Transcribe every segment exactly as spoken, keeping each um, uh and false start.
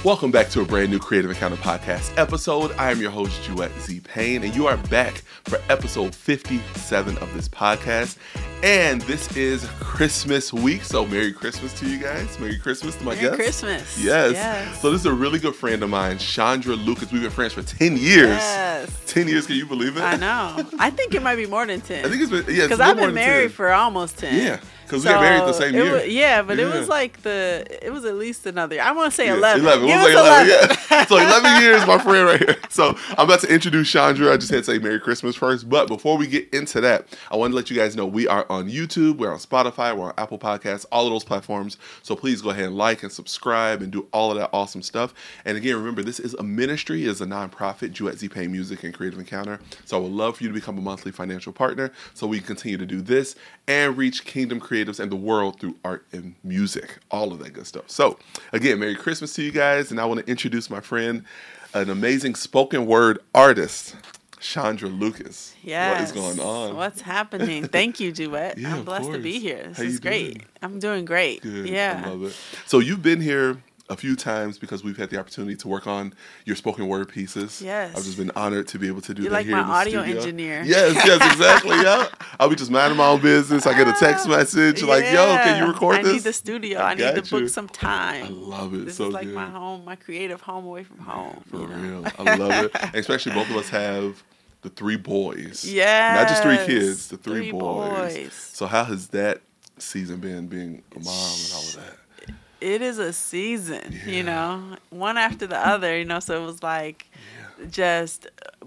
Welcome back to a brand new Creative Encounter Podcast episode. I am your host, Jouette Z. Payne, and you are back for episode fifty-seven of this podcast. And this is Christmas week, so Merry Christmas to you guys. Merry Christmas to my Merry guests. Merry Christmas. Yes. yes. So this is a really good friend of mine, Chandra Lucas. We've been friends for ten years. Yes. ten years, can you believe it? I know. I think it might be more than ten. I think it's been, yeah. Because I've been married ten. For almost ten. Yeah. Because so we got married the same year. Was, yeah, but yeah. it was like the, it was at least another year. I want to say yeah, eleven. eleven. Give it was us like eleven. eleven. Yeah. So eleven years, my friend right here. So I'm about to introduce Chandra. I just had to say Merry Christmas first. But before we get into that, I want to let you guys know we are on YouTube, we're on Spotify, we're on Apple Podcasts, all of those platforms. So please go ahead and like and subscribe and do all of that awesome stuff. And again, remember, this is a ministry, is a nonprofit, Jouette Z. Payne Music and Creative Encounter. So I would love for you to become a monthly financial partner so we can continue to do this and reach Kingdom creatives and the world through art and music, all of that good stuff. So again, Merry Christmas to you guys. And I want to introduce my friend, an amazing spoken word artist, Chandra Lucas. Yes. What is going on? What's happening? Thank you, Jouette. Yeah, I'm blessed course. to be here. This How is you great. doing? I'm doing great. Good. Yeah. I love it. So you've been here a few times because we've had the opportunity to work on your spoken word pieces. Yes. I've just been honored to be able to do You're that like here my in the audio studio. engineer. Yes, yes, exactly. Yeah. I'll be just minding my own business. I get a text message like, yo, can you record I this? I need the studio. I I, need to got you. book some time. I love it. This so is like good. my home, my creative home away from home. For you know? real. I love it. And especially both of us have the three boys. Yes. Not just three kids, the three, Three boys. boys. So how has that season been, being a mom and all of that? It is a season, Yeah. you know, one after the other, you know, so it was like Yeah. just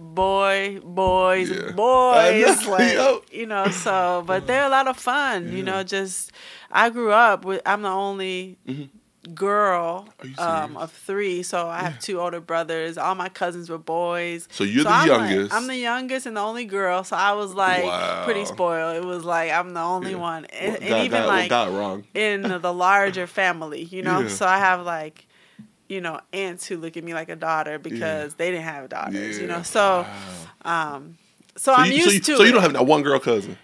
boy, boys, Yeah. boys, know. like, Yo. you know, so, but they're a lot of fun, Yeah. you know, just, I grew up with, I'm the only Mhm. girl Are you um, serious? of three, so I Yeah. have two older brothers. All my cousins were boys. So you're So the I'm like- youngest. I'm the youngest and the only girl, so I was like Wow. pretty spoiled. It was like I'm the only Yeah. one, and, Well, and got, even got, like well, got wrong. in the larger family, you know. Yeah. So I have like, you know, aunts who look at me like a daughter because Yeah. they didn't have daughters, you Yeah. know. So, Wow. um, so, So I'm you, used so you, to So it. you don't have not one girl cousin.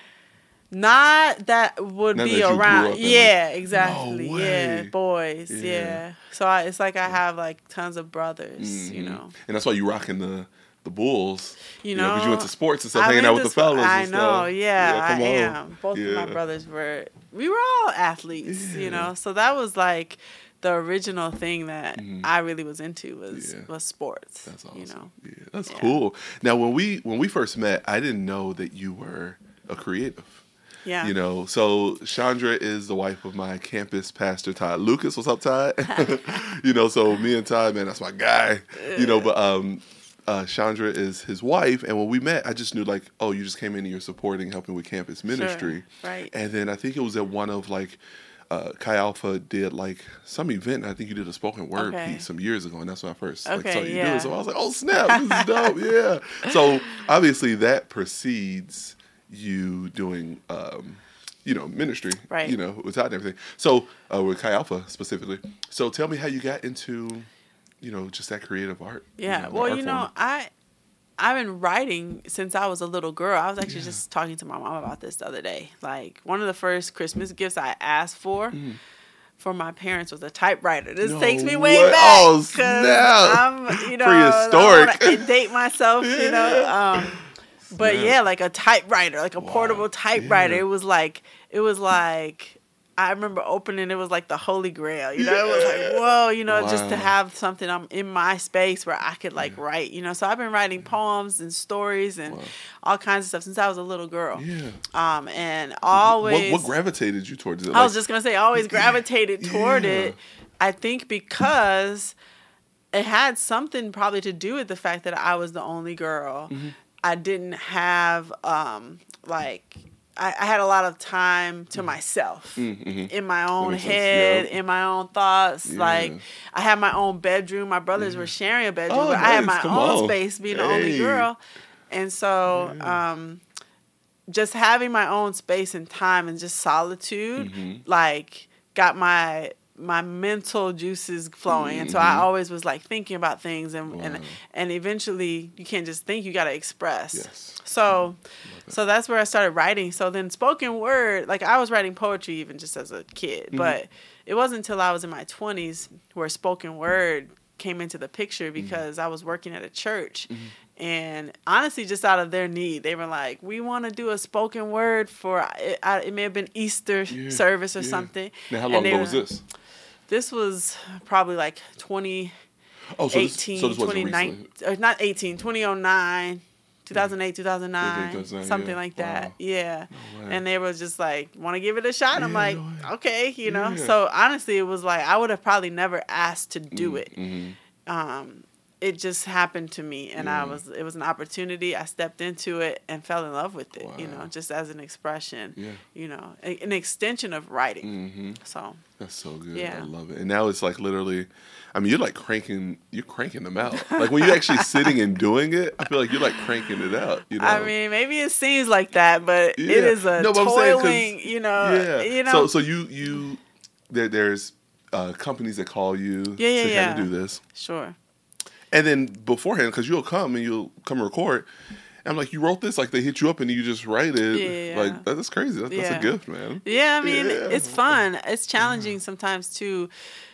Not that would Not be that you grew around. up in, Yeah, like- exactly. No Yeah, way. boys. Yeah. Yeah. So I, it's like I have like tons of brothers, you Mhm. know. And that's why you rocking the the Bulls. You know, because know, you went to sports and stuff, I'm hanging out with the into fellas. sp- I and know, stuff. yeah, I come on. am. Both of Yeah. my brothers were. We were all athletes, Yeah. you know. So that was like the original thing that Mhm. I really was into was Yeah. was sports. That's awesome. You know. Yeah, that's Yeah. cool. Now, when we when we first met, I didn't know that you were a creative. Yeah. You know, so Chandra is the wife of my campus pastor, Todd Lucas. What's up, Todd? You know, so me and Todd, man, that's my guy. You know, but um, uh, Chandra is his wife. And when we met, I just knew like, oh, you just came in and you're supporting, helping with campus ministry. Sure. Right. And then I think it was at one of like, uh, Chi Alpha did like some event. And I think you did a spoken word Okay. piece some years ago. And that's when I first like, Okay, saw you do yeah. it. So I was like, oh, snap, this is dope. Yeah. So obviously that precedes you doing, um, you know, ministry, Right. you know, with Todd and everything. So uh, with Chi Alpha specifically. So tell me how you got into, you know, just that creative art. Yeah. You know, the Well, art you know, form. I I've been writing since I was a little girl. I was actually Yeah. just talking to my mom about this the other day. Like one of the first Christmas gifts I asked for Mm. for my parents was a typewriter. This No takes me way way. back. Oh, 'cause snap. I'm, you know, Prehistoric. I don't wanna date myself, you know. Um, but Snap. yeah, like a typewriter, like a Wow. portable typewriter. Yeah. It was like, it was like, I remember opening it was like the Holy Grail, you know. It was Yeah. like, whoa, you know, just to Wow. have something I'm in my space where I could like write, you know. So I've been writing poems and stories and Wow. all kinds of stuff since I was a little girl. Yeah. Um, and always, What, what gravitated you towards it? I was Like, just gonna say, I always gravitated toward Yeah. it. I think because it had something probably to do with the fact that I was the only girl. Mm-hmm. I didn't have um like I, I had a lot of time to myself Mm-hmm. in my own makes sense, head, yeah. in my own thoughts. Yeah. Like I had my own bedroom. My brothers were sharing a bedroom, Oh, but I had nice. my Come own on. space being the only Hey. girl. And so Yeah. um just having my own space and time and just solitude, Mhm. like got my my mental juices flowing, mm-hmm. and so I always was like thinking about things, and wow. and and eventually you can't just think, you got to express. Yes. So, that. so that's where I started writing. So then spoken word, like I was writing poetry even just as a kid, mm-hmm. but it wasn't until I was in my twenties where spoken word came into the picture, because mm-hmm. I was working at a church. Mm-hmm. And honestly, just out of their need, they were like, we want to do a spoken word for, it, it may have been Easter yeah, service or yeah. something. Now, how long ago was this? This was probably like twenty eighteen, oh, so this, so this twenty nineteen, or not eighteen, twenty oh nine, two thousand eight, two thousand nine, two thousand nine something yeah. like that. Wow. Yeah. No and they were just like, want to give it a shot? Yeah, I'm like, no okay, you know. Yeah. So honestly, it was like, I would have probably never asked to do mm, it. Mm-hmm. Um, it just happened to me, and yeah. I was, it was an opportunity. I stepped into it and fell in love with it, wow. you know, just as an expression, yeah. you know, a, an extension of writing. Mm-hmm. So that's so good. Yeah. I love it. And now it's like literally, I mean, you're like cranking, you're cranking them out. Like when you're actually sitting and doing it, I feel like you're like cranking it out, you know? I mean, maybe it seems like that, but yeah. it is a no, toiling, you know, yeah. you know. So, so you, you, there, there's uh, companies that call you yeah, yeah, to yeah. kind of do this. Sure. And then beforehand, because you'll come and you'll come record, and I'm like, you wrote this? Like, they hit you up and you just write it? Yeah. Like, that's crazy. That's, yeah. that's a gift, man. Yeah, I mean, yeah. it's fun. It's challenging yeah. sometimes, too.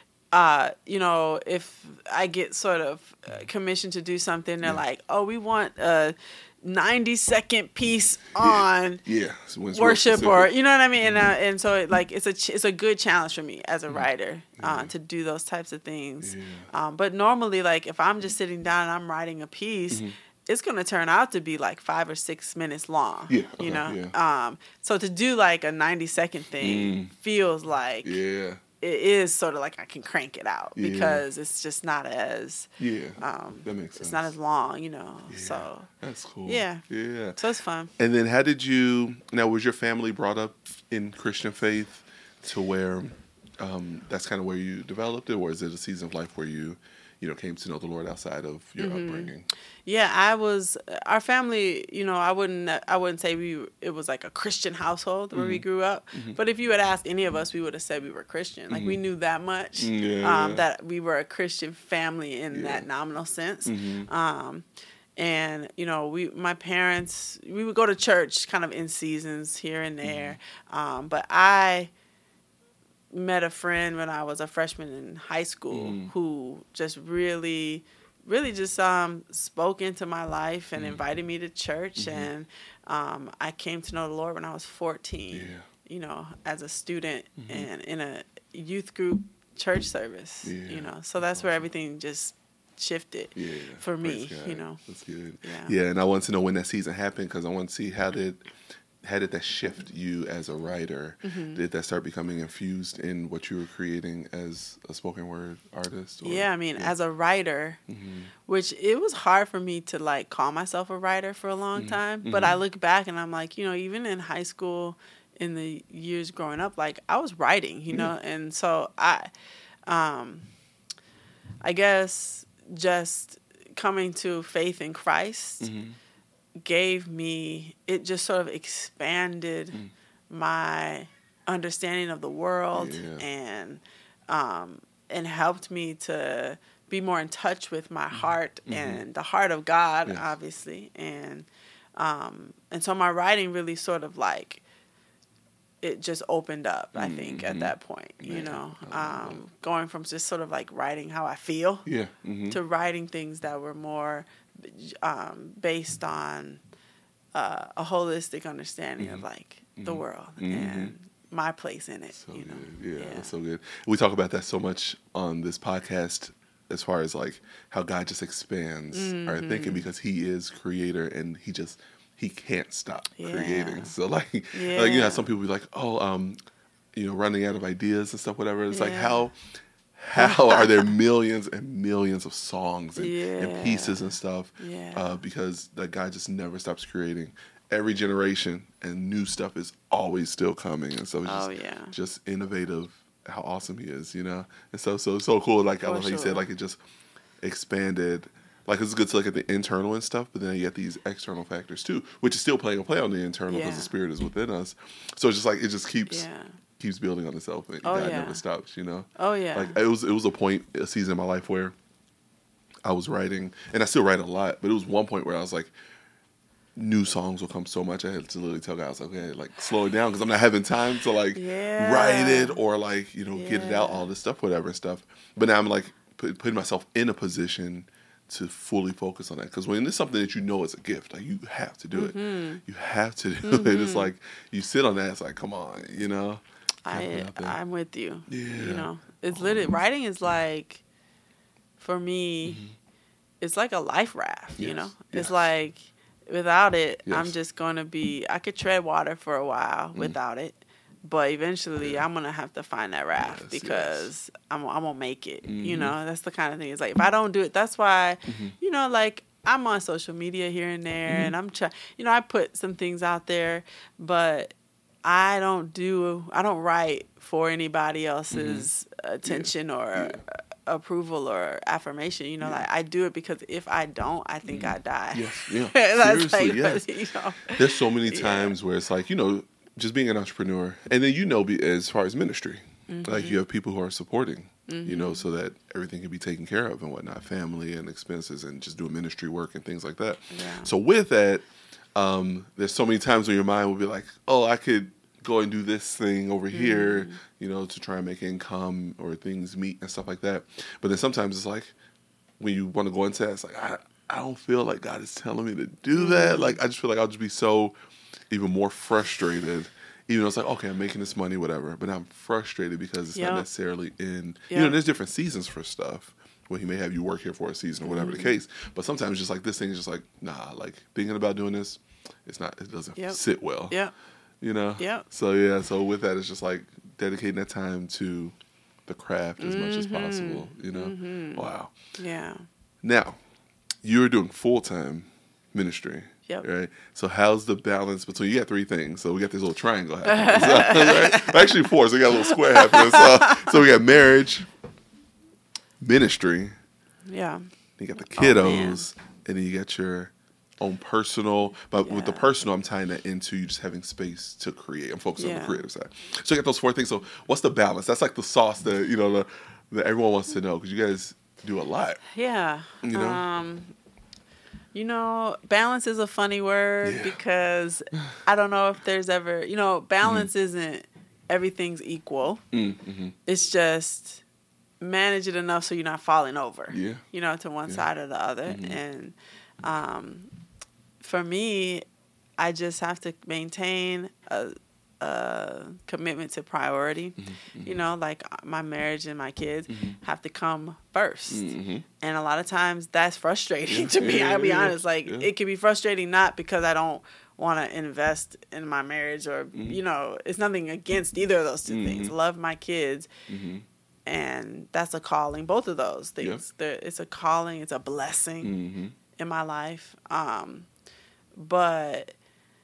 Uh, you know, if I get sort of commissioned to do something, they're yeah. like, oh, we want a ninety second piece on yeah. yeah. worship, or, you know what I mean? And, uh, and so, it, like, it's a ch- it's a good challenge for me as a writer uh, yeah. to do those types of things. Yeah. Um, but normally, like, if I'm just sitting down and I'm writing a piece, mm-hmm. it's going to turn out to be like five or six minutes long. Yeah. Okay, you know? Yeah. Um, so to do like a ninety second thing mm. feels like yeah. it is sort of like I can crank it out yeah. because it's just not as yeah um, that makes sense. It's not as long, you know. Yeah. So that's cool. Yeah, yeah. So it's fun. And then, how did you? Now, was your family brought up in Christian faith to where um, that's kind of where you developed it, or is it a season of life where you, you know, came to know the Lord outside of your mm-hmm. upbringing? Yeah, I was. Our family, you know, I wouldn't. I wouldn't say we. It was like a Christian household where mm-hmm. we grew up. Mm-hmm. But if you had asked any of us, we would have said we were Christian. Like mm-hmm. we knew that much. Yeah. Um, that we were a Christian family in yeah. that nominal sense. Mm-hmm. Um, and you know, we, my parents, we would go to church kind of in seasons here and there. Mm-hmm. Um, but I met a friend when I was a freshman in high school mm-hmm. who just really. really just um, spoke into my life and mm-hmm. invited me to church. Mm-hmm. And um, I came to know the Lord when I was fourteen, yeah. you know, as a student mm-hmm. and in a youth group church service, yeah. you know. So that's where everything just shifted yeah. for me, you know. That's good. Yeah. yeah, and I want to know when that season happened, because I want to see how did... How did that shift you as a writer? Mm-hmm. Did that start becoming infused in what you were creating as a spoken word artist? Or, yeah, I mean, yeah. as a writer, mm-hmm. which it was hard for me to like call myself a writer for a long mm-hmm. time. Mm-hmm. But I look back and I'm like, you know, even in high school, in the years growing up, like I was writing, you know, yeah. and so I, um, I guess just coming to faith in Christ. Mm-hmm. gave me, it just sort of expanded mm. my understanding of the world yeah. and um, and helped me to be more in touch with my mm-hmm. heart mm-hmm. and the heart of God, yes. obviously. And um, and so my writing really sort of like, it just opened up, I think, mm-hmm. at that point, you yeah. know, um, going from just sort of like writing how I feel yeah. mm-hmm. to writing things that were more um, based on uh, a holistic understanding mm-hmm. of like mm-hmm. the world mm-hmm. and my place in it. So you know? good. Yeah, yeah, that's so good. We talk about that so much on this podcast, as far as like how God just expands mm-hmm. our thinking, because He is creator and He just He can't stop yeah. creating. So like, yeah. like you know, some people be like, oh, um, you know, running out of ideas and stuff, whatever. It's yeah. like how. How are there millions and millions of songs and, yeah. and pieces and stuff? Yeah. Uh, because that guy just never stops creating. Every generation and new stuff is always still coming, and so it's just, oh, yeah. just innovative. How awesome he is, you know, and so so so cool. Like For I love how you sure. said, like it just expanded. Like it's good to look at the internal and stuff, but then you get these external factors too, which is still playing a play on the internal because yeah. the Spirit is within us. So it's just like it just keeps. Yeah. keeps building on itself, and oh, God yeah. never stops. You know. Oh yeah. Like it was, it was a point, a season in my life where I was writing, and I still write a lot, but it was one point where I was like, new songs will come so much. I had to literally tell guys, like, okay, like slow it down because I'm not having time to like yeah. write it or like you know yeah. get it out, all this stuff, whatever and stuff. But now I'm like put, putting myself in a position to fully focus on that, because when it's something that you know is a gift, like you have to do mm-hmm. it. You have to do mm-hmm. it. It's like you sit on that. It's like, come on, you know. I I'm with you. Yeah. You know, it's literally writing is like, for me, mm-hmm. it's like a life raft. Yes. You know, it's yes. like without it, yes. I'm just gonna be. I could tread water for a while mm-hmm. without it. But eventually, yeah. I'm gonna have to find that raft yes, because yes. I'm I'm gonna make it. Mm-hmm. You know, that's the kind of thing. It's like if I don't do it, that's why. Mm-hmm. You know, like I'm on social media here and there, mm-hmm. and I'm trying. You know, I put some things out there, but I don't do. I don't write for anybody else's mm-hmm. attention yeah. or yeah. approval or affirmation. You know, yeah. like I do it because if I don't, I think mm-hmm. I die. Yes, yeah. Seriously, like, yes. You know? There's so many times yeah. where it's like, you know, just being an entrepreneur, and then you know, be as far as ministry, mm-hmm. like you have people who are supporting, mm-hmm. you know, so that everything can be taken care of and whatnot, family and expenses, and just doing ministry work and things like that. Yeah. So with that, um, there's so many times when your mind will be like, oh, I could go and do this thing over mm-hmm. here, you know, to try and make income or things meet and stuff like that. But then sometimes it's like when you want to go into that, it's like I I don't feel like God is telling me to do mm-hmm. that. Like I just feel like I'll just be so even more frustrated, even though it's like, okay, I'm making this money, whatever, but I'm frustrated because it's yep. not necessarily in, yep. you know, there's different seasons for stuff where he may have you work here for a season or whatever mm-hmm. the case, but sometimes just like this thing is just like, nah, like thinking about doing this, it's not, it doesn't yep. sit well, yeah, you know? Yeah. So yeah, so with that, it's just like dedicating that time to the craft as mm-hmm. much as possible, you know? Mm-hmm. Wow. Yeah. Now, you're doing full-time ministry. Yep. Right. So how's the balance between, you got three things. So we got this little triangle happening. So, right? Actually four. So we got a little square happening. So, so we got marriage, ministry. Yeah. You got the kiddos, oh, and then you got your own personal. But yeah. with the personal, I'm tying that into you just having space to create. I'm focusing yeah. on the creative side. So you got those four things. So what's the balance? That's like the sauce that you know the, that everyone wants to know, because you guys do a lot. Yeah. You know. Um, You know, balance is a funny word yeah. because I don't know if there's ever, you know, balance mm-hmm. isn't everything's equal. Mm-hmm. It's just manage it enough so you're not falling over, yeah. you know, to one yeah. side or the other. Mm-hmm. And um, for me, I just have to maintain a, a commitment to priority. Mm-hmm. You know, like my marriage and my kids mm-hmm. have to come first. Mm-hmm. And a lot of times that's frustrating yeah. to me. Yeah, I'll be yeah, honest. Like yeah. it can be frustrating not because I don't want to invest in my marriage or, mm-hmm. you know, it's nothing against either of those two mm-hmm. things. Love my kids. Mm-hmm. And that's a calling. Both of those things. Yeah. It's a calling. It's a blessing mm-hmm. in my life. Um, but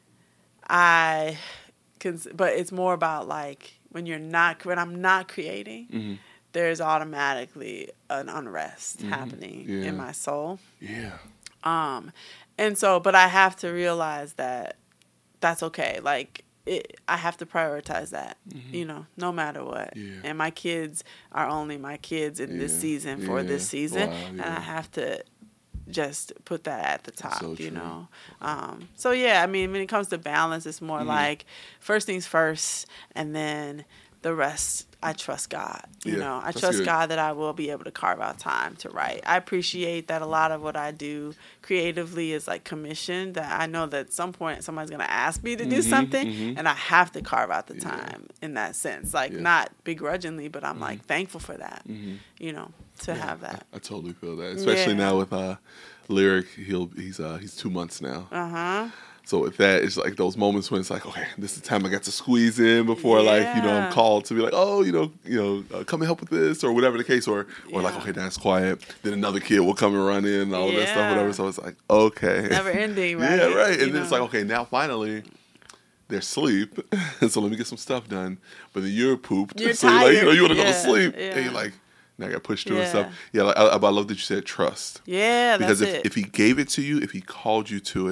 I... But it's more about like when you're not, when I'm not creating, mm-hmm. there's automatically an unrest mm-hmm. happening yeah. in my soul. Yeah. Um, and so, but I have to realize that that's okay. Like it, I have to prioritize that, mm-hmm. you know, no matter what. Yeah. And my kids are only my kids in yeah. this season for yeah. this season, wow, yeah. and I have to just put that at the top, so you know. Um, so yeah, I mean, when it comes to balance, it's more mm-hmm. like first things first, and then the rest. I trust God. You yeah, know, I trust good. God that I will be able to carve out time to write. I appreciate that a lot of what I do creatively is like commissioned. That I know that at some point somebody's gonna ask me to mm-hmm, do something, mm-hmm. and I have to carve out the time yeah. in that sense. Like yeah. not begrudgingly, but I'm mm-hmm. like thankful for that. Mm-hmm. You know, to yeah, have that. I, I totally feel that, especially yeah. now with uh, Lyric. He'll he's uh, he's two months now. Uh huh. So with that, it's like those moments when it's like, okay, this is the time I got to squeeze in before, yeah. like, you know, I'm called to be like, oh, you know, you know, uh, come and help with this or whatever the case, or or yeah. like, okay, that's quiet. Then another kid will come and run in and all yeah. that stuff, whatever. So it's like, okay, never ending, right? Yeah, right. And you then know. It's like, okay, now finally, they're asleep, so let me get some stuff done. But then you're pooped, you're so tired. You're like, you know, you want to yeah. go to sleep, yeah. and you're like, now I got pushed through yeah. and stuff. Yeah, like, I, I love that you said trust. Yeah, because that's if it. if he gave it to you, if he called you to it,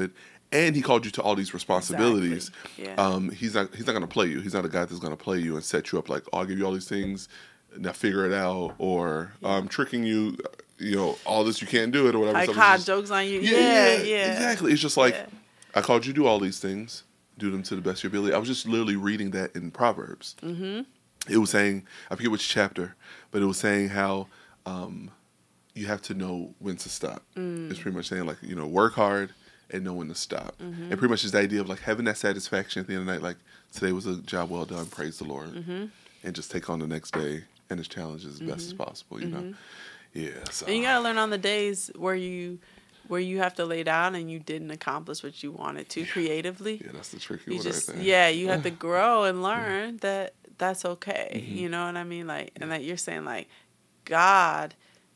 and he called you to all these responsibilities. Exactly. Yeah. Um, he's not he's not going to play you. He's not a guy that's going to play you and set you up like, oh, I'll give you all these things, now figure it out, or yeah. um, tricking you, you know, all this, you can't do it, or whatever. Like hard jokes on you. Yeah, yeah, yeah, yeah. Exactly. It's just like, yeah. I called you to do all these things, do them to the best of your ability. I was just literally reading that in Proverbs. Mm-hmm. It was saying, I forget which chapter, but it was saying how um, you have to know when to stop. Mm. It's pretty much saying, like, you know, work hard and know when to stop. Mm-hmm. And pretty much is the idea of, like, having that satisfaction at the end of the night, like, today was a job well done, praise the Lord. Mm-hmm. And just take on the next day and its challenges as mm-hmm. best as possible, you mm-hmm. know? Yeah. So. And you got to learn on the days where you... where you have to lay down and you didn't accomplish what you wanted to creatively. Yeah, that's the tricky you one just, right there. Yeah, you have to grow and learn yeah. that that's okay. Mm-hmm. You know what I mean? Like, and that you're saying, like, God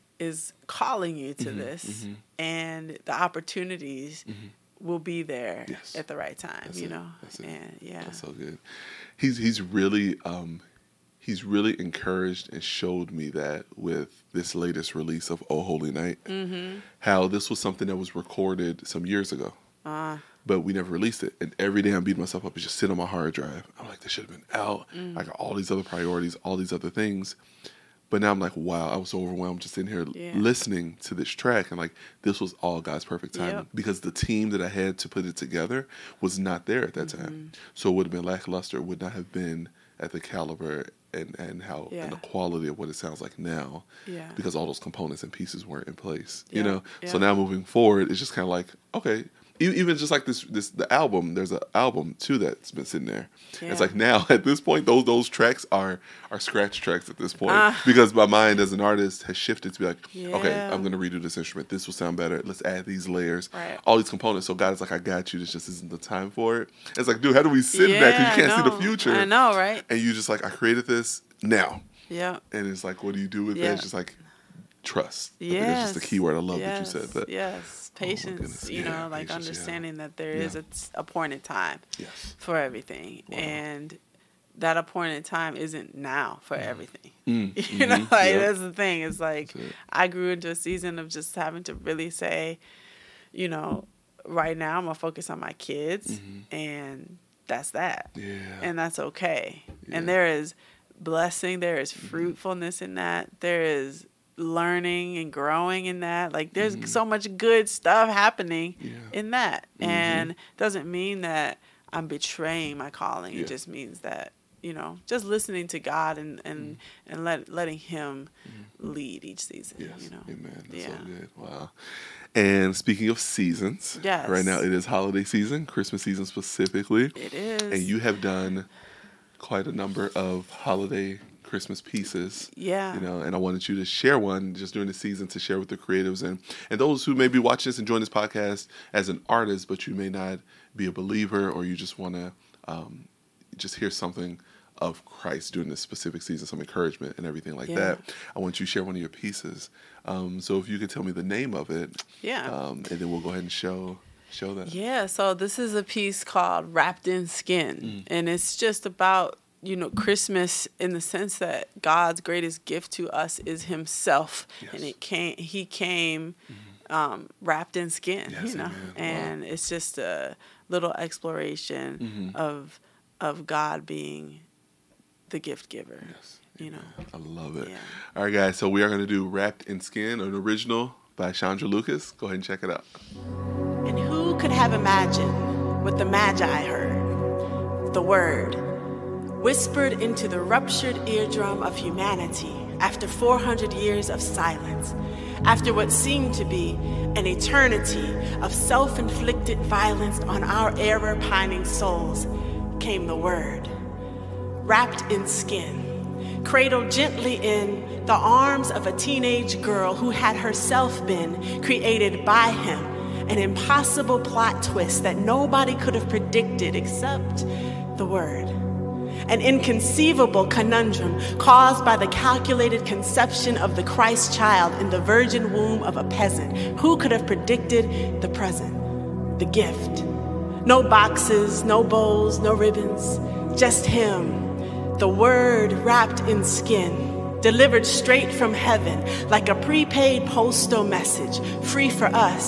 is calling you to mm-hmm. this, mm-hmm. and the opportunities mm-hmm. will be there yes. at the right time, that's you it. know? That's it. And, yeah. That's so good. He's, he's really... Um, He's really encouraged and showed me that with this latest release of Oh Holy Night, mm-hmm. how this was something that was recorded some years ago, uh. but we never released it. And every day I'm beating myself up. It's just sitting on my hard drive. I'm like, this should have been out. Mm. I got all these other priorities, all these other things. But now I'm like, wow, I was so overwhelmed just sitting here yeah. listening to this track. And like, this was all God's perfect timing. Yep. Because the team that I had to put it together was not there at that mm-hmm. time. So it would have been lackluster. It would not have been at the caliber and, and how yeah. and the quality of what it sounds like now. Yeah. Because all those components and pieces weren't in place. Yeah. You know? Yeah. So now moving forward, it's just kind of like, okay, even just like this, this the album, there's an album too that's been sitting there. Yeah. It's like now at this point, those those tracks are are scratch tracks at this point uh, because my mind as an artist has shifted to be like, yeah. okay, I'm gonna redo this instrument. This will sound better. Let's add these layers, right. all these components. So God is like, I got you. This just isn't the time for it. It's like, dude, how do we sit yeah, in that? Because you can't see the future. I know, right? And you just like, I created this now. Yeah. And it's like, what do you do with yeah. that? It's just like trust. Yeah. That's just the key word. I love yes. that you said that. Yes. Patience, oh you know, yeah, like patience, understanding yeah. that there is yeah. a appointed time yes. for everything. Wow. And that appointed time isn't now for mm. everything. Mm. you mm-hmm. know, like yep. that's the thing. It's like it. I grew into a season of just having to really say, you know, right now I'm going to focus on my kids mm-hmm. and that's that. Yeah. And that's okay. Yeah. And there is blessing, there is fruitfulness mm-hmm. in that. There is learning and growing in that. Like there's mm-hmm. so much good stuff happening yeah. in that. Mm-hmm. And doesn't mean that I'm betraying my calling. Yeah. It just means that, you know, just listening to God and and, mm-hmm. and let, letting him mm-hmm. lead each season. Yes. You know. Amen. That's yeah. so good. Wow. And speaking of seasons, yes. right now it is holiday season, Christmas season specifically. It is. And you have done quite a number of holiday Christmas pieces. Yeah. You know, and I wanted you to share one just during the season to share with the creatives and, and those who may be watching this and join this podcast as an artist, but you may not be a believer or you just want to um, just hear something of Christ during this specific season, some encouragement and everything like yeah. that. I want you to share one of your pieces. Um, so if you could tell me the name of it. Yeah. Um, and then we'll go ahead and show show that. Yeah. So this is a piece called Wrapped in Skin. Mm. And it's just about, you know, Christmas in the sense that God's greatest gift to us is himself. Yes. And it came, he came mm-hmm. um, wrapped in skin, yes, you know, amen. And wow. it's just a little exploration mm-hmm. of, of God being the gift giver, yes. you know. I love it. Yeah. All right, guys. So we are going to do Wrapped in Skin, an original by Chandra Lucas. Go ahead and check it out. And who could have imagined what the Magi heard? The word whispered into the ruptured eardrum of humanity after four hundred years of silence, after what seemed to be an eternity of self-inflicted violence on our error-pining souls, came the word. Wrapped in skin, cradled gently in the arms of a teenage girl who had herself been created by him, an impossible plot twist that nobody could have predicted except the word. An inconceivable conundrum caused by the calculated conception of the Christ child in the virgin womb of a peasant. Who could have predicted the present, the gift? No boxes, no bows, no ribbons, just him, the word wrapped in skin, delivered straight from heaven like a prepaid postal message, free for us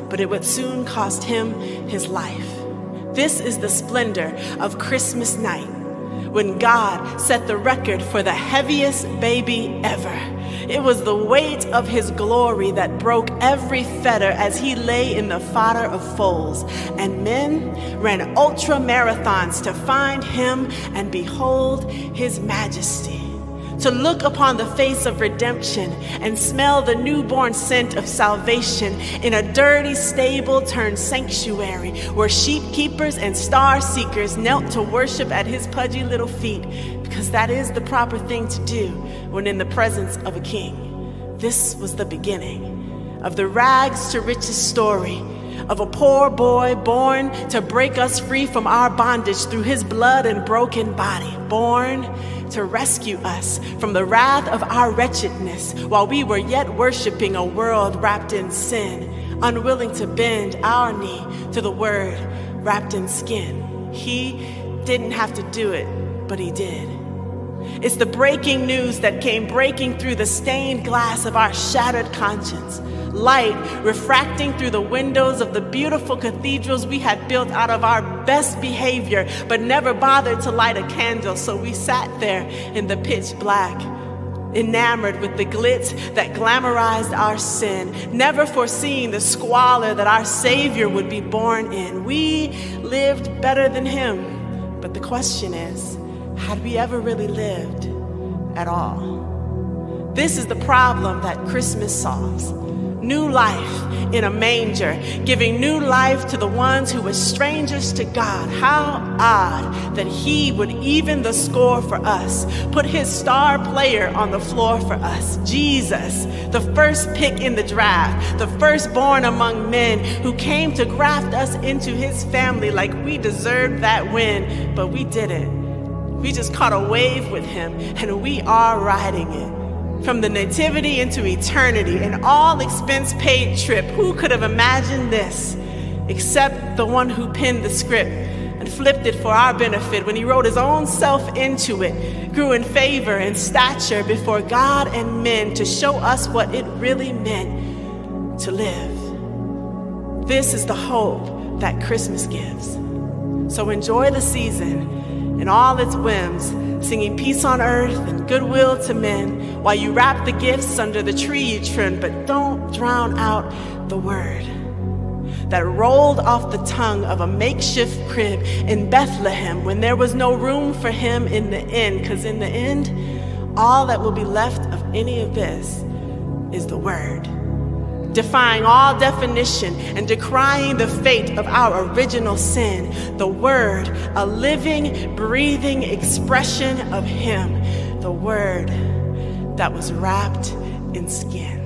but it would soon cost him his life. This is the splendor of Christmas night, when God set the record for the heaviest baby ever. It was the weight of his glory that broke every fetter as he lay in the fodder of foals. And men ran ultra marathons to find him and behold his majesty, to look upon the face of redemption and smell the newborn scent of salvation in a dirty stable turned sanctuary where sheep keepers and star seekers knelt to worship at his pudgy little feet, because that is the proper thing to do when in the presence of a king. This was the beginning of the rags to riches story of a poor boy born to break us free from our bondage through his blood and broken body, born to rescue us from the wrath of our wretchedness while we were yet worshiping a world wrapped in sin, unwilling to bend our knee to the word wrapped in skin. He didn't have to do it, but he did. It's the breaking news that came breaking through the stained glass of our shattered conscience. Light refracting through the windows of the beautiful cathedrals we had built out of our best behavior, but never bothered to light a candle, so we sat there in the pitch black, enamored with the glitz that glamorized our sin, never foreseeing the squalor that our Savior would be born in. We lived better than him, but the question is, had we ever really lived at all? This is the problem that Christmas solves. New life in a manger, giving new life to the ones who were strangers to God. How odd that he would even the score for us, put his star player on the floor for us. Jesus, the first pick in the draft, the firstborn among men, who came to graft us into his family like we deserved that win, but we didn't. We just caught a wave with him, and we are riding it. From the nativity into eternity, an all-expense-paid trip. Who could have imagined this except the one who penned the script and flipped it for our benefit when he wrote his own self into it, grew in favor and stature before God and men to show us what it really meant to live. This is the hope that Christmas gives. So enjoy the season in all its whims, singing peace on earth and goodwill to men, while you wrap the gifts under the tree you trim, but don't drown out the word that rolled off the tongue of a makeshift crib in Bethlehem when there was no room for him in the inn, because in the end, all that will be left of any of this is the word. Defying all definition and decrying the fate of our original sin. The word, a living, breathing expression of him. The word that was wrapped in skin.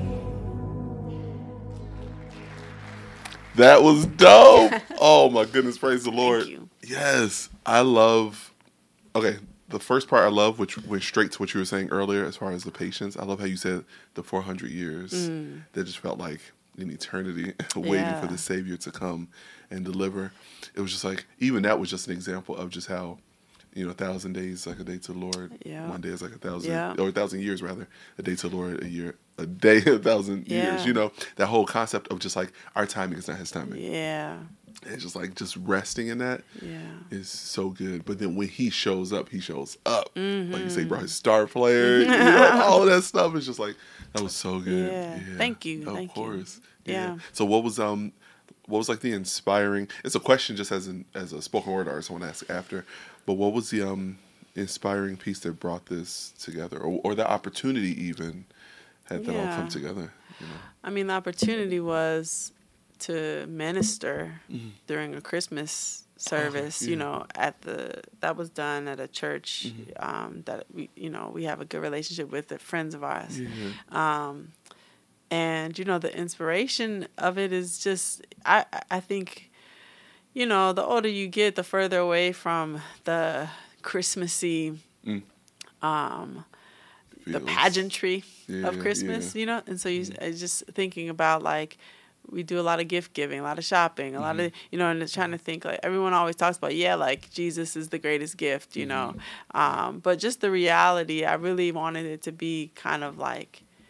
That was dope. Oh my goodness, praise the Lord. Thank you. Yes, I love, okay, the first part I love, which went straight to what you were saying earlier as far as the patience. I love how you said the four hundred years. Mm. That just felt like an eternity waiting yeah. for the Savior to come and deliver. It was just like, even that was just an example of just how, you know, a thousand days like a day to the Lord. Yeah. One day is like a thousand, yeah. or a thousand years rather. A day to the Lord, a year, a day, a thousand yeah. years. You know, that whole concept of just like our timing is not his timing. Yeah. And just like just resting in that yeah. is so good. But then when he shows up, he shows up. Mm-hmm. Like you say, bro, his star player, you know, all of that stuff is just like, that was so good. Yeah. yeah. Thank you. Of Thank course. You. Yeah. yeah. So what was um what was like the inspiring, it's a question just as an as a spoken word artist I want to ask after, but what was the um inspiring piece that brought this together, or or the opportunity even had that yeah. all come together? You know? I mean, the opportunity was to minister mm-hmm. during a Christmas service, oh, yeah. you know, at the, that was done at a church mm-hmm. um, that we, you know, we have a good relationship with, the friends of ours. Yeah. Um, and, you know, the inspiration of it is just, I, I think, you know, the older you get, the further away from the Christmassy, mm. um, the pageantry yeah, of Christmas, yeah. you know? And so you mm. just thinking about, like, we do a lot of gift giving, a lot of shopping, a mm-hmm. lot of, you know, and trying to think, like, everyone always talks about, yeah, like, Jesus is the greatest gift, you mm-hmm. know. Um, but just the reality, I really wanted it to be kind of like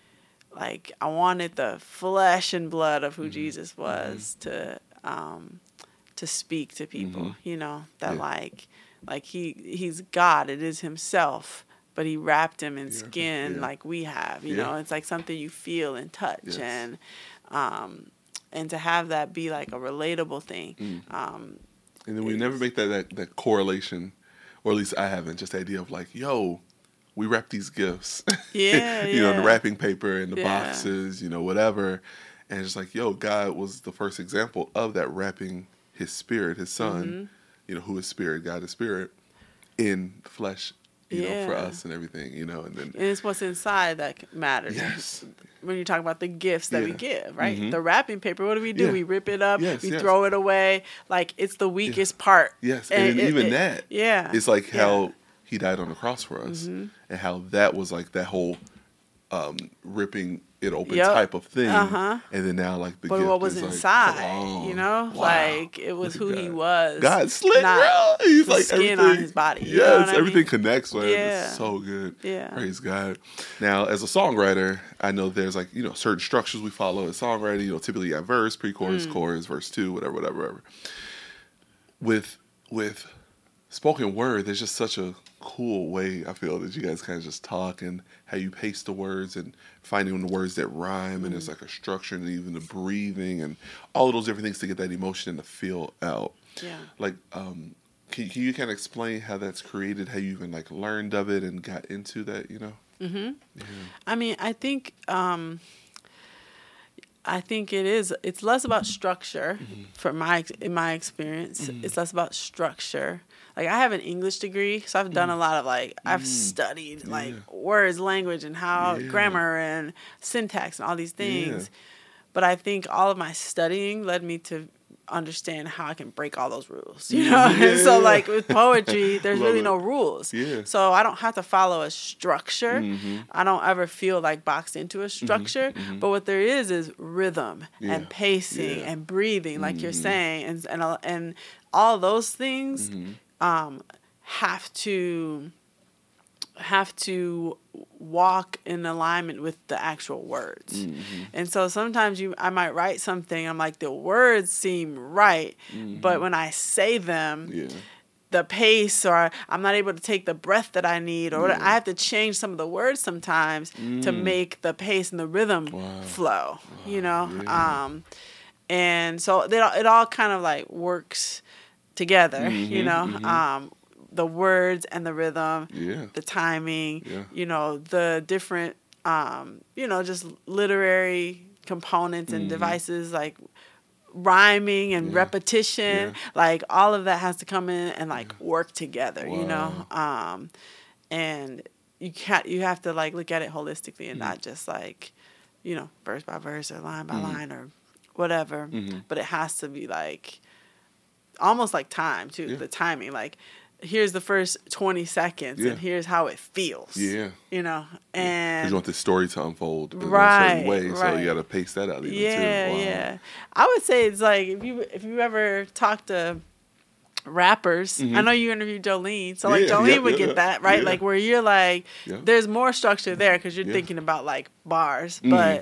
like I wanted the flesh and blood of who mm-hmm. Jesus was mm-hmm. to um, to speak to people. Mm-hmm. You know that yeah. like like he he's God. It is himself. But he wrapped him in yeah, skin yeah. like we have, you yeah. know. It's like something you feel and touch, yes. and um, and to have that be like a relatable thing. Mm. Um, and then we never make that, that that correlation, or at least I haven't. Just the idea of like, yo, we wrap these gifts, yeah, you yeah. know, the wrapping paper and the yeah. boxes, you know, whatever, and it's like, yo, God was the first example of that wrapping His Spirit, His Son, mm-hmm. you know, who is Spirit, God is Spirit, in flesh. You yeah. know, for us and everything, you know, and then and it's what's inside that matters. Yes. When you talk about the gifts that yeah. we give, right? Mm-hmm. The wrapping paper, what do we do? Yeah. We rip it up, yes, we yes. throw it away. Like it's the weakest yeah. part. Yes, and, and it, even it, that, yeah, it's like yeah. how He died on the cross for us, mm-hmm. and how that was like that whole um, ripping it open yep. type of thing, uh-huh. and then now like the but gift what was is inside, like, oh, you know, wow. like it was who God. He was. God slit, bro. He's the like skin everything on His body. Yes, you know what everything I mean? connects. Man. Yeah, it's so good. Yeah, praise God. Now, as a songwriter, I know there's like you know certain structures we follow as songwriting. You know, typically you have verse, pre-chorus, mm. chorus, verse two, whatever, whatever, whatever. With with spoken word, there's just such a cool way I feel that you guys kind of just talk and how you pace the words and finding the words that rhyme mm. and there's like a structure and even the breathing and all of those different things to get that emotion and the feel out. Yeah. Like, um, can, can you kind of explain how that's created, how you even like learned of it and got into that, you know? Mm-hmm. Yeah. I mean, I think, um, I think it is, it's less about structure mm-hmm. for my, in my experience, mm-hmm. it's less about structure. Like I have an English degree, so I've done mm. a lot of like, I've mm. studied yeah. like words, language, and how yeah. grammar and syntax and all these things. Yeah. But I think all of my studying led me to understand how I can break all those rules, you know? Yeah. And so like with poetry, there's really it. no rules. Yeah. So I don't have to follow a structure. Mm-hmm. I don't ever feel like boxed into a structure. Mm-hmm. Mm-hmm. But what there is is rhythm yeah. and pacing yeah. and breathing, like mm-hmm. you're saying. And, and, and all those things mm-hmm. um, have to have to walk in alignment with the actual words. Mm-hmm. And so sometimes you I might write something, I'm like, the words seem right, mm-hmm. but when I say them, yeah. the pace, or I'm not able to take the breath that I need, or yeah. I have to change some of the words sometimes mm. to make the pace and the rhythm wow. flow, wow. you know? Yeah. Um, and so it all, it all kind of like works together, mm-hmm, you know? Mm-hmm. Um, the words and the rhythm, yeah. the timing, yeah. you know, the different, um, you know, just literary components and mm-hmm. devices like rhyming and yeah. repetition, yeah. like all of that has to come in and like yeah. work together, wow. you know? Um, and you can't, you have to like look at it holistically and mm-hmm. not just like, you know, verse by verse or line by mm-hmm. line or whatever, mm-hmm. but it has to be like almost like time too, yeah. the timing, like here's the first twenty seconds yeah. and here's how it feels. Yeah. You know, and because you want this story to unfold in right, a certain way, right. so you got to pace that out even yeah, too. Wow. Yeah. I would say it's like if you if you ever talk to rappers, mm-hmm. I know you interviewed Jolene, so like yeah, Jolene yeah, would yeah, get that, right? Yeah. Like where you're like, yeah. there's more structure there because you're yeah. thinking about like bars, mm-hmm. but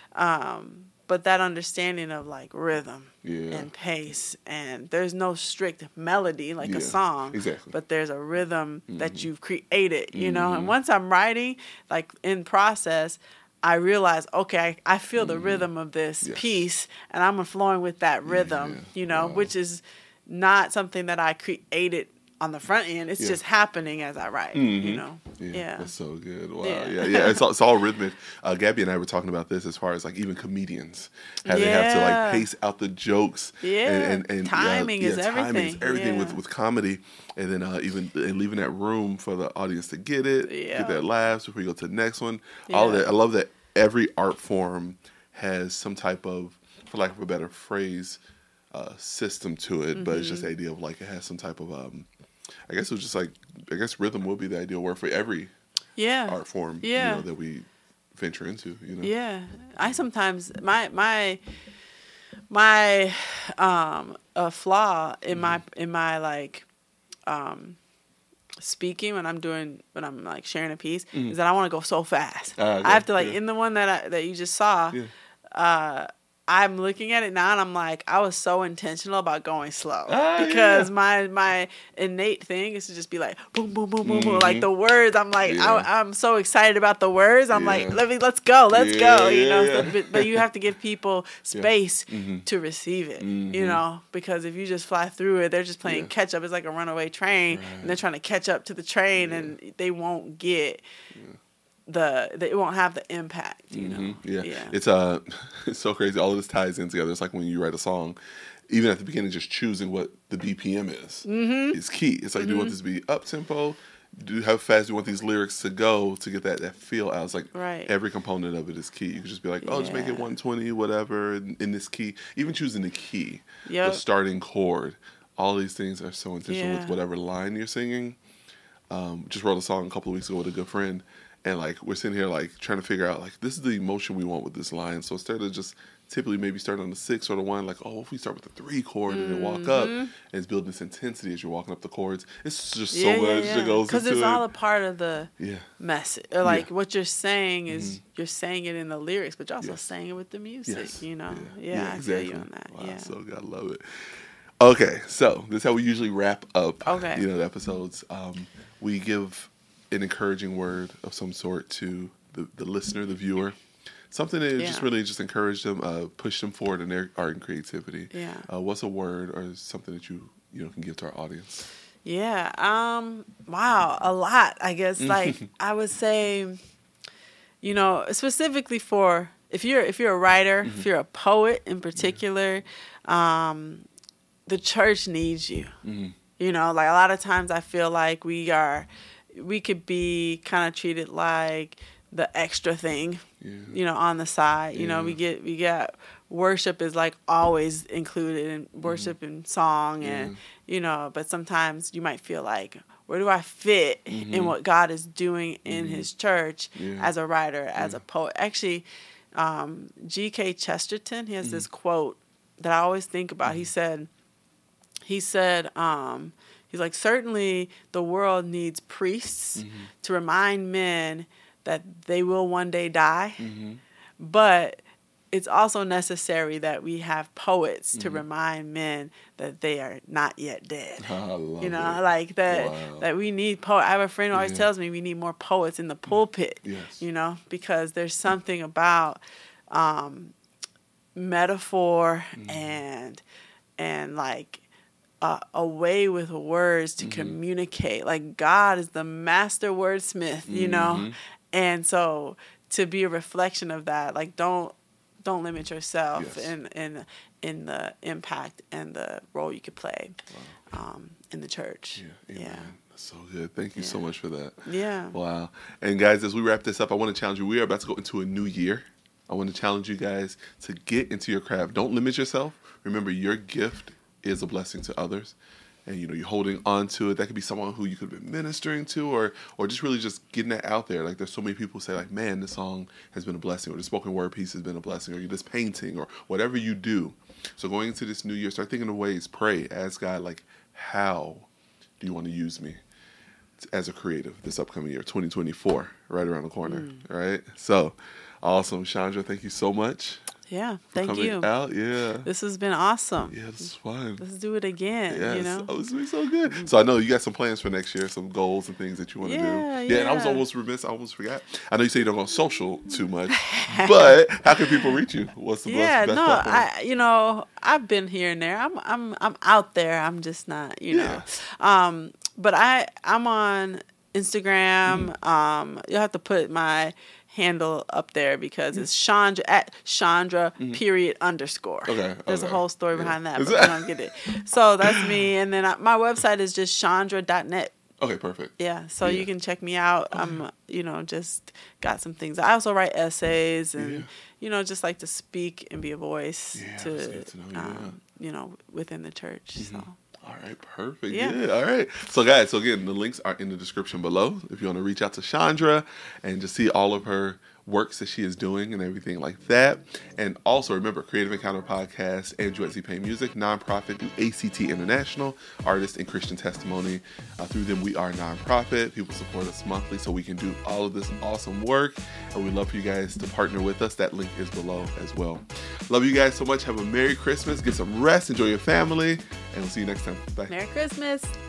um but that understanding of like rhythm yeah. and pace, and there's no strict melody like yeah, a song, exactly. but there's a rhythm mm-hmm. that you've created, you mm-hmm. know? And once I'm writing, like in process, I realize, okay, I feel mm-hmm. the rhythm of this yes. piece, and I'm flowing with that rhythm, yeah. you know, wow. which is not something that I created on the front end. It's yeah. just happening as I write, mm-hmm. you know? Yeah, yeah. That's so good. Wow. Yeah, yeah, yeah. It's all, it's all rhythmic. Uh, Gabby and I were talking about this as far as like even comedians, how yeah. they have to like pace out the jokes. Yeah. And, and, and timing uh, is yeah, everything. Timing is everything yeah. with, with comedy. And then uh, even and leaving that room for the audience to get it, yeah. get that laughs before you go to the next one. Yeah. All of that. I love that every art form has some type of, for lack of a better phrase, uh, system to it. Mm-hmm. But it's just the idea of like it has some type of, um, I guess it was just like, I guess rhythm will be the ideal word for every yeah. art form yeah. you know, that we venture into, you know? Yeah. I sometimes, my, my, my, um, a flaw in mm-hmm. my, in my like, um, speaking, when I'm doing, when I'm like sharing a piece, mm-hmm. is that I want to go so fast. Uh, okay. I have to like, yeah. in the one that I, that you just saw, yeah. uh, I'm looking at it now and I'm like, I was so intentional about going slow ah, because yeah. my my innate thing is to just be like boom boom boom boom mm-hmm. boom, like the words. I'm like yeah. I, I'm so excited about the words. I'm yeah. like let me let's go let's yeah, go. You yeah, know, yeah. so, but, but you have to give people space yeah. mm-hmm. to receive it. Mm-hmm. You know, because if you just fly through it, they're just playing yeah. catch up. It's like a runaway train, right. and they're trying to catch up to the train, yeah. and they won't get. Yeah. The, the it won't have the impact, you know. Mm-hmm. Yeah. yeah, it's uh, it's so crazy. All of this ties in together. It's like when you write a song, even at the beginning, just choosing what the B P M is mm-hmm. is key. It's like, mm-hmm. do you want this to be up tempo? Do how fast do you want these lyrics to go to get that, that feel out? It's like right. every component of it is key. You could just be like, oh, yeah. just make it one twenty, whatever, in, in this key. Even choosing the key, yep. the starting chord. All these things are so intentional yeah. with whatever line you're singing. Um, just wrote a song a couple of weeks ago with a good friend. And, like, we're sitting here, like, trying to figure out, like, this is the emotion we want with this line. So instead of just typically maybe starting on the six or the one, like, oh, if we start with the three chord and then walk up, and it's building this intensity as you're walking up the chords. It's just yeah, so much yeah, yeah. that goes into it. Because it's all a part of the yeah. message. Or, like, yeah. what you're saying is mm-hmm. you're saying it in the lyrics, but you're also yes. saying it with the music, yes. you know? Yeah, Yeah, yeah I exactly. feel you on that. Wow, yeah. so good. I love it. Okay, so this is how we usually wrap up, okay. you know, the episodes. Um, we give an encouraging word of some sort to the, the listener, the viewer, something that yeah. just really just encourage them, uh, push them forward in their art and creativity. Yeah. Uh, what's a word or something that you you know can give to our audience? Yeah. Um. Wow. A lot. I guess. Like I would say, you know, specifically for if you're if you're a writer, mm-hmm. if you're a poet in particular, yeah. um, the church needs you. Mm-hmm. You know, like a lot of times I feel like we are, we could be kind of treated like the extra thing, yeah. you know, on the side. You yeah. know, we get we get worship is like always included in worship mm-hmm. and song, and yeah. you know, but sometimes you might feel like, where do I fit mm-hmm. in what God is doing in mm-hmm. His church yeah. as a writer, as yeah. a poet? Actually, um, G K Chesterton, he has mm-hmm. this quote that I always think about. Mm-hmm. He said, he said, um, he's like, certainly the world needs priests mm-hmm. to remind men that they will one day die, mm-hmm. but it's also necessary that we have poets mm-hmm. to remind men that they are not yet dead. I love you know, it. like that. Wow. That we need poet. I have a friend who always yeah. tells me we need more poets in the pulpit. Yes. You know, because there's something about um, metaphor mm-hmm. and and like. Uh, a way with words to mm-hmm. communicate. Like God is the master wordsmith, you mm-hmm. know? And so to be a reflection of that, like don't don't limit yourself yes. in, in in the impact and the role you could play wow. um, in the church. Yeah. yeah. That's so good. Thank you yeah. so much for that. Yeah. Wow. And guys, as we wrap this up, I want to challenge you. We are about to go into a new year. I want to challenge you guys to get into your craft. Don't limit yourself. Remember, your gift is a blessing to others, and you know you're holding on to it. That could be someone who you could have been ministering to, or or just really just getting that out there. Like there's so many people who say like, man, this song has been a blessing, or the spoken word piece has been a blessing, or this painting, or whatever you do. So going into this new year, start thinking of ways. Pray, ask God, like, how do you want to use me as a creative this upcoming year, twenty twenty-four, right around the corner, mm. right? So awesome, Chandra. Thank you so much. Yeah, thank you. Out. Yeah, this has been awesome. Yeah, this is fun. Let's do it again. Yes. You know, oh, this is so good. So I know you got some plans for next year, some goals and things that you want to yeah, do. Yeah, yeah. And I was almost remiss. I almost forgot. I know you say you don't go on social too much, but how can people reach you? What's the yeah, best, best no, platform? I you know I've been here and there. I'm I'm I'm out there. I'm just not you yeah. know. Um, but I I'm on Instagram. Mm-hmm. Um, you'll have to put my handle up there because it's Chandra at Chandra mm-hmm. period underscore. Okay, There's okay. a whole story yeah. behind that, but I don't get it. So that's me, and then I, my website is just chandra dot net. Okay, perfect. Yeah, so yeah. you can check me out. Okay. I'm, you know, just got some things. I also write essays and, yeah. you know, just like to speak and be a voice yeah, to, that's good to know. Yeah. Um, you know, within the church. Mm-hmm. So. All right, perfect. Yeah. yeah, all right. So, guys, so again, the links are in the description below if you want to reach out to Chandra and just see all of her works that she is doing and everything like that. And also remember, Creative Encounter Podcast and Duet Z-Pain Music, nonprofit through A C T International, Artist and Christian Testimony. Uh, through them, we are nonprofit. People support us monthly so we can do all of this awesome work. And we'd love for you guys to partner with us. That link is below as well. Love you guys so much. Have a Merry Christmas. Get some rest. Enjoy your family. And we'll see you next time. Bye. Merry Christmas.